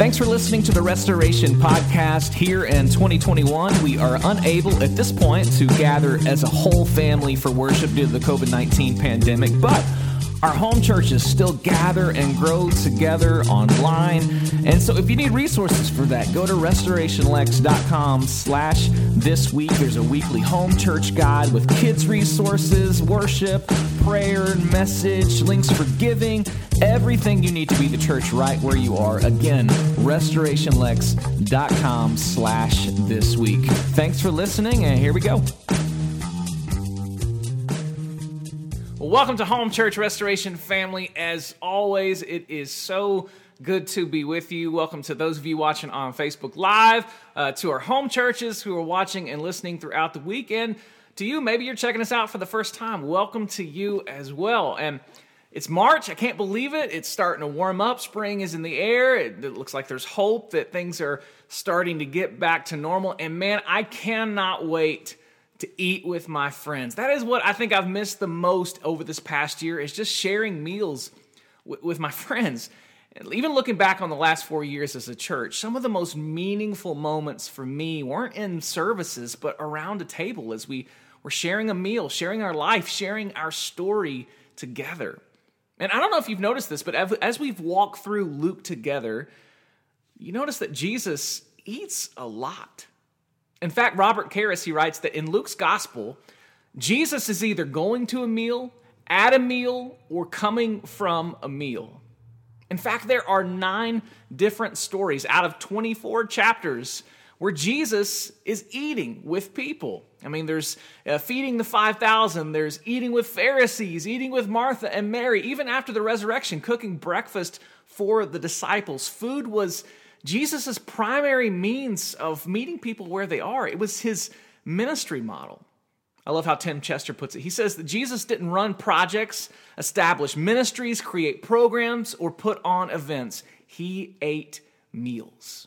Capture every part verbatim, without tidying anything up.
Thanks for listening to the Restoration Podcast. Here in twenty twenty-one, we are unable at this point to gather as a whole family for worship due to the covid nineteen pandemic, but our home churches still gather and grow together online. And so if you need resources for that, go to restorationlex.com slash this week. There's a weekly home church guide with kids resources, worship, prayer, message, links for giving, everything you need to be the church right where you are. Again, restorationlex.com slash this week. Thanks for listening, and here we go. Welcome to Home Church Restoration family. As always, it is so good to be with you. Welcome to those of you watching on Facebook Live, uh, to our home churches who are watching and listening throughout the weekend. To you, maybe you're checking us out for the first time. Welcome to you as well. And it's March. I can't believe it. It's starting to warm up. Spring is in the air. It, it looks like there's hope that things are starting to get back to normal. And man, I cannot wait to eat with my friends. That is what I think I've missed the most over this past year, is just sharing meals w- with my friends. And even looking back on the last four years as a church, some of the most meaningful moments for me weren't in services, but around a table as we were sharing a meal, sharing our life, sharing our story together. And I don't know if you've noticed this, but as we've walked through Luke together, you notice that Jesus eats a lot. In fact, Robert Karras, he writes that in Luke's gospel, Jesus is either going to a meal, at a meal, or coming from a meal. In fact, there are nine different stories out of twenty-four chapters where Jesus is eating with people. I mean, there's uh, feeding the five thousand, there's eating with Pharisees, eating with Martha and Mary, even after the resurrection, cooking breakfast for the disciples. Food was Jesus' primary means of meeting people where they are. It was his ministry model. I love how Tim Chester puts it. He says that Jesus didn't run projects, establish ministries, create programs, or put on events. He ate meals.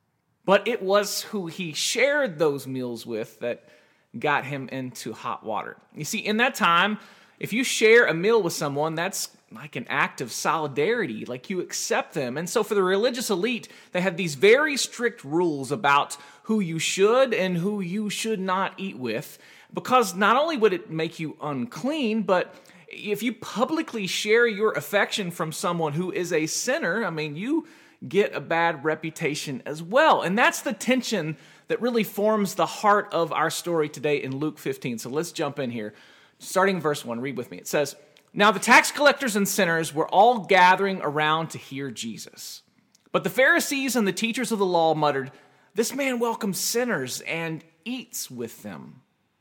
But it was who he shared those meals with that got him into hot water. You see, in that time, if you share a meal with someone, that's like an act of solidarity, like you accept them. And so for the religious elite, they had these very strict rules about who you should and who you should not eat with, because not only would it make you unclean, but if you publicly share your affection from someone who is a sinner, I mean, you get a bad reputation as well. And that's the tension that really forms the heart of our story today in Luke fifteen. So let's jump in here. Starting in verse one, read with me. It says, "Now the tax collectors and sinners were all gathering around to hear Jesus. But the Pharisees and the teachers of the law muttered, 'This man welcomes sinners and eats with them.'"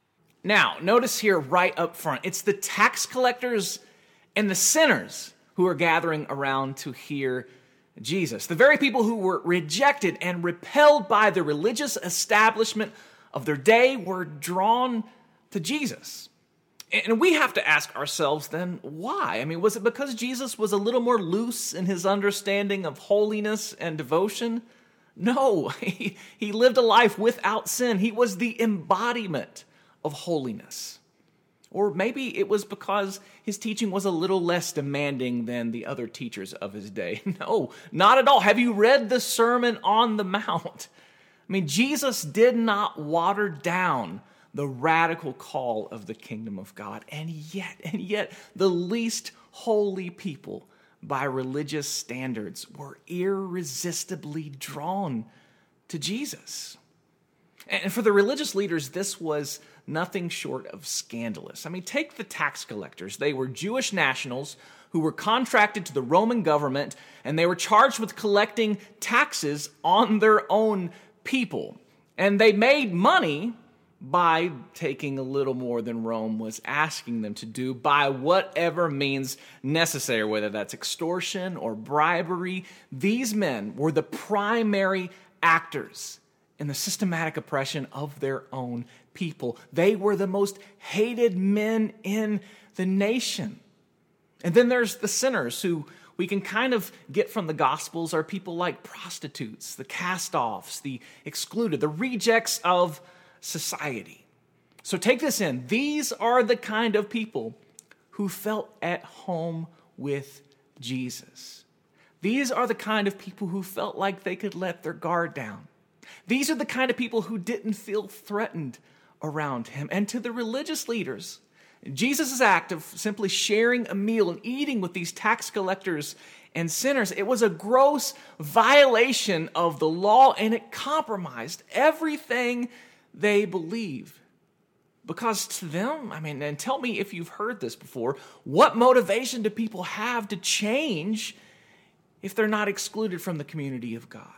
Now, notice here right up front, it's the tax collectors and the sinners who are gathering around to hear Jesus. The very people who were rejected and repelled by the religious establishment of their day were drawn to Jesus. And we have to ask ourselves then, why? I mean, was it because Jesus was a little more loose in his understanding of holiness and devotion? No, he, he lived a life without sin. He was the embodiment of holiness. Or maybe it was because his teaching was a little less demanding than the other teachers of his day. No, not at all. Have you read the Sermon on the Mount? I mean, Jesus did not water down the radical call of the kingdom of God. And yet, and yet, the least holy people by religious standards were irresistibly drawn to Jesus. And for the religious leaders, this was nothing short of scandalous. I mean, take the tax collectors. They were Jewish nationals who were contracted to the Roman government, and they were charged with collecting taxes on their own people. And they made money by taking a little more than Rome was asking them to do by whatever means necessary, whether that's extortion or bribery. These men were the primary actors in the systematic oppression of their own people. They were the most hated men in the nation. And then there's the sinners who we can kind of get from the Gospels are people like prostitutes, the cast-offs, the excluded, the rejects of society. So take this in. These are the kind of people who felt at home with Jesus. These are the kind of people who felt like they could let their guard down. These are the kind of people who didn't feel threatened around him. And to the religious leaders, Jesus' act of simply sharing a meal and eating with these tax collectors and sinners, it was a gross violation of the law, and it compromised everything they believe. Because to them, I mean, and tell me if you've heard this before, what motivation do people have to change if they're not excluded from the community of God?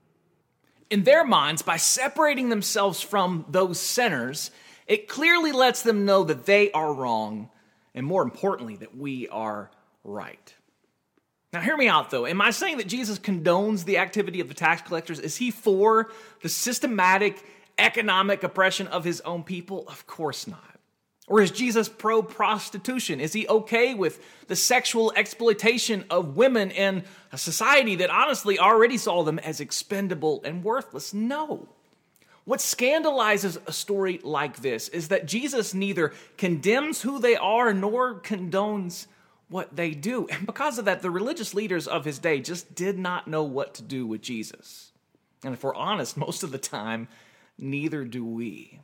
In their minds, by separating themselves from those sinners, it clearly lets them know that they are wrong, and more importantly, that we are right. Now, hear me out, though. Am I saying that Jesus condones the activity of the tax collectors? Is he for the systematic economic oppression of his own people? Of course not. Or is Jesus pro-prostitution? Is he okay with the sexual exploitation of women in a society that honestly already saw them as expendable and worthless? No. What scandalizes a story like this is that Jesus neither condemns who they are nor condones what they do. And because of that, the religious leaders of his day just did not know what to do with Jesus. And if we're honest, most of the time, neither do we.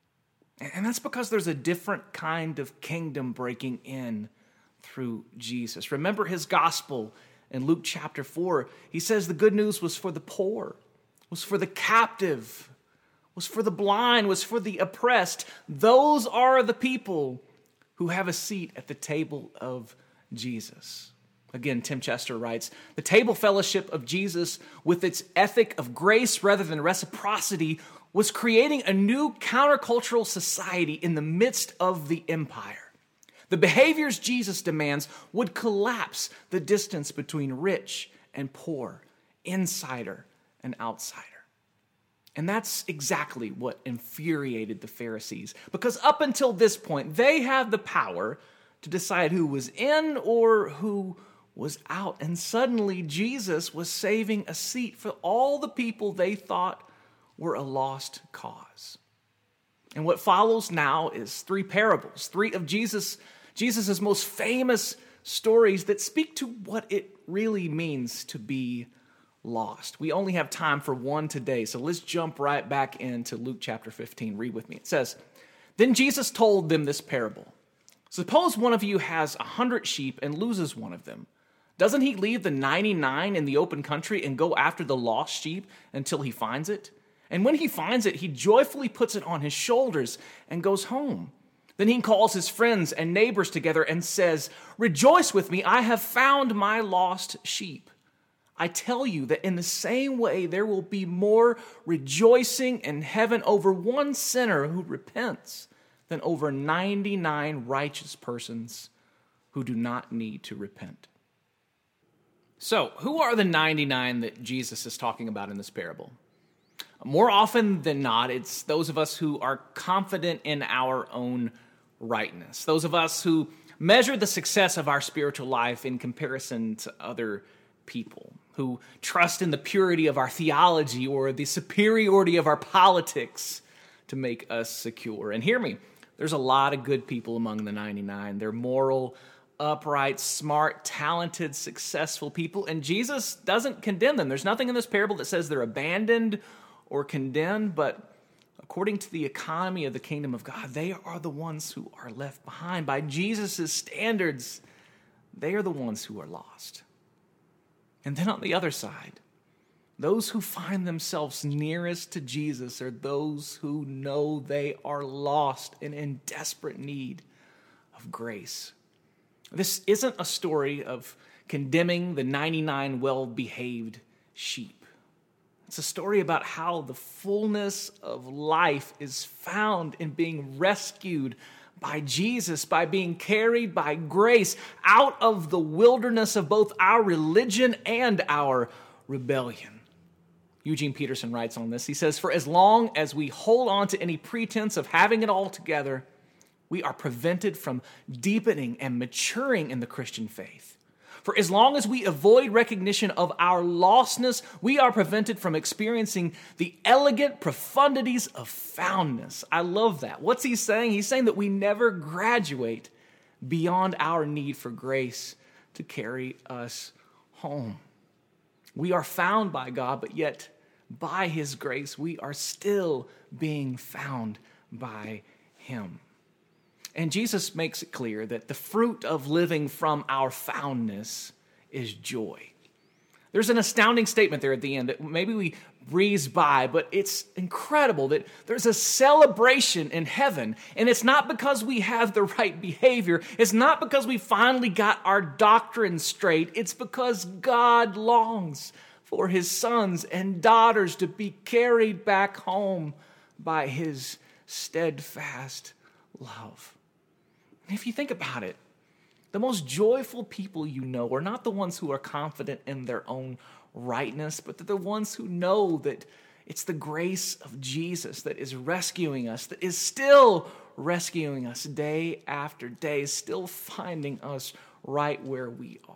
And that's because there's a different kind of kingdom breaking in through Jesus. Remember his gospel in Luke chapter four. He says the good news was for the poor, was for the captive, was for the blind, was for the oppressed. Those are the people who have a seat at the table of Jesus. Again, Tim Chester writes, the table fellowship of Jesus, with its ethic of grace rather than reciprocity, was creating a new countercultural society in the midst of the empire. The behaviors Jesus demands would collapse the distance between rich and poor, insider and outsider. And that's exactly what infuriated the Pharisees, because up until this point, they had the power to decide who was in or who was out. And suddenly, Jesus was saving a seat for all the people they thought were a lost cause. And what follows now is three parables, three of Jesus, Jesus's most famous stories that speak to what it really means to be lost. We only have time for one today, so let's jump right back into Luke chapter fifteen. Read with me. It says, then Jesus told them this parable. Suppose one of you has a hundred sheep and loses one of them. Doesn't he leave the ninety-nine in the open country and go after the lost sheep until he finds it? And when he finds it, he joyfully puts it on his shoulders and goes home. Then he calls his friends and neighbors together and says, rejoice with me, I have found my lost sheep. I tell you that in the same way, there will be more rejoicing in heaven over one sinner who repents than over ninety-nine righteous persons who do not need to repent. So, who are the ninety-nine that Jesus is talking about in this parable? More often than not, it's those of us who are confident in our own rightness. Those of us who measure the success of our spiritual life in comparison to other people. Who trust in the purity of our theology or the superiority of our politics to make us secure. And hear me, there's a lot of good people among the ninety-nine. They're moral, upright, smart, talented, successful people. And Jesus doesn't condemn them. There's nothing in this parable that says they're abandoned or condemned, but according to the economy of the kingdom of God, they are the ones who are left behind. By Jesus' standards, they are the ones who are lost. And then on the other side, those who find themselves nearest to Jesus are those who know they are lost and in desperate need of grace. This isn't a story of condemning the ninety-nine well-behaved sheep. It's a story about how the fullness of life is found in being rescued by Jesus, by being carried by grace out of the wilderness of both our religion and our rebellion. Eugene Peterson writes on this. He says, for as long as we hold on to any pretense of having it all together, we are prevented from deepening and maturing in the Christian faith. For as long as we avoid recognition of our lostness, we are prevented from experiencing the elegant profundities of foundness. I love that. What's he saying? He's saying that we never graduate beyond our need for grace to carry us home. We are found by God, but yet by his grace, we are still being found by him. And Jesus makes it clear that the fruit of living from our foundness is joy. There's an astounding statement there at the end that maybe we breeze by, but it's incredible that there's a celebration in heaven. And it's not because we have the right behavior. It's not because we finally got our doctrine straight. It's because God longs for his sons and daughters to be carried back home by his steadfast love. And if you think about it, the most joyful people you know are not the ones who are confident in their own rightness, but they're the ones who know that it's the grace of Jesus that is rescuing us, that is still rescuing us day after day, still finding us right where we are.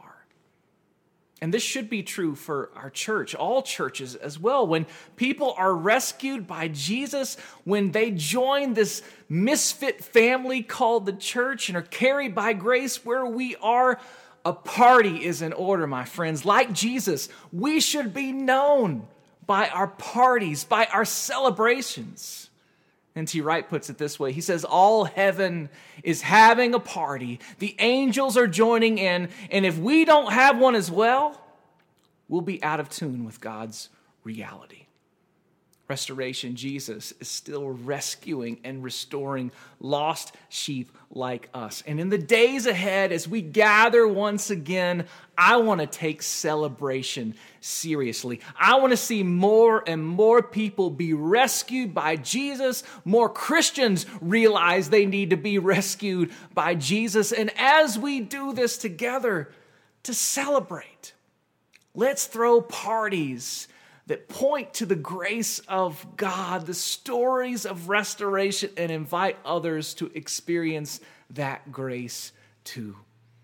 And this should be true for our church, all churches as well. When people are rescued by Jesus, when they join this misfit family called the church and are carried by grace where we are, a party is in order, my friends. Like Jesus, we should be known by our parties, by our celebrations. N T Wright puts it this way. He says, all heaven is having a party. The angels are joining in. And if we don't have one as well, we'll be out of tune with God's reality. Restoration, Jesus is still rescuing and restoring lost sheep like us. And in the days ahead, as we gather once again, I want to take celebration seriously. I want to see more and more people be rescued by Jesus. More Christians realize they need to be rescued by Jesus. And as we do this together, to celebrate, let's throw parties that point to the grace of God, the stories of restoration, and invite others to experience that grace too.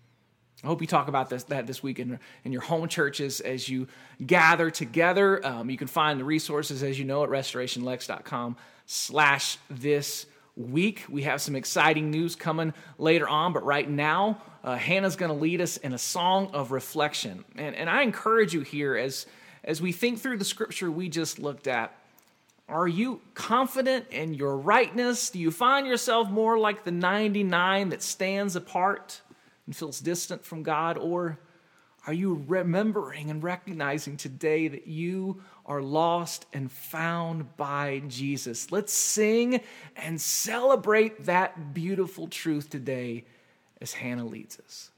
I hope you talk about this, that this week in, in your home churches as you gather together. Um, you can find the resources, as you know, at restorationlex.com slash this week. We have some exciting news coming later on, but right now, uh, Hannah's going to lead us in a song of reflection. And, and I encourage you here as As we think through the scripture we just looked at, are you confident in your rightness? Do you find yourself more like the ninety-nine that stands apart and feels distant from God? Or are you remembering and recognizing today that you are lost and found by Jesus? Let's sing and celebrate that beautiful truth today as Hannah leads us.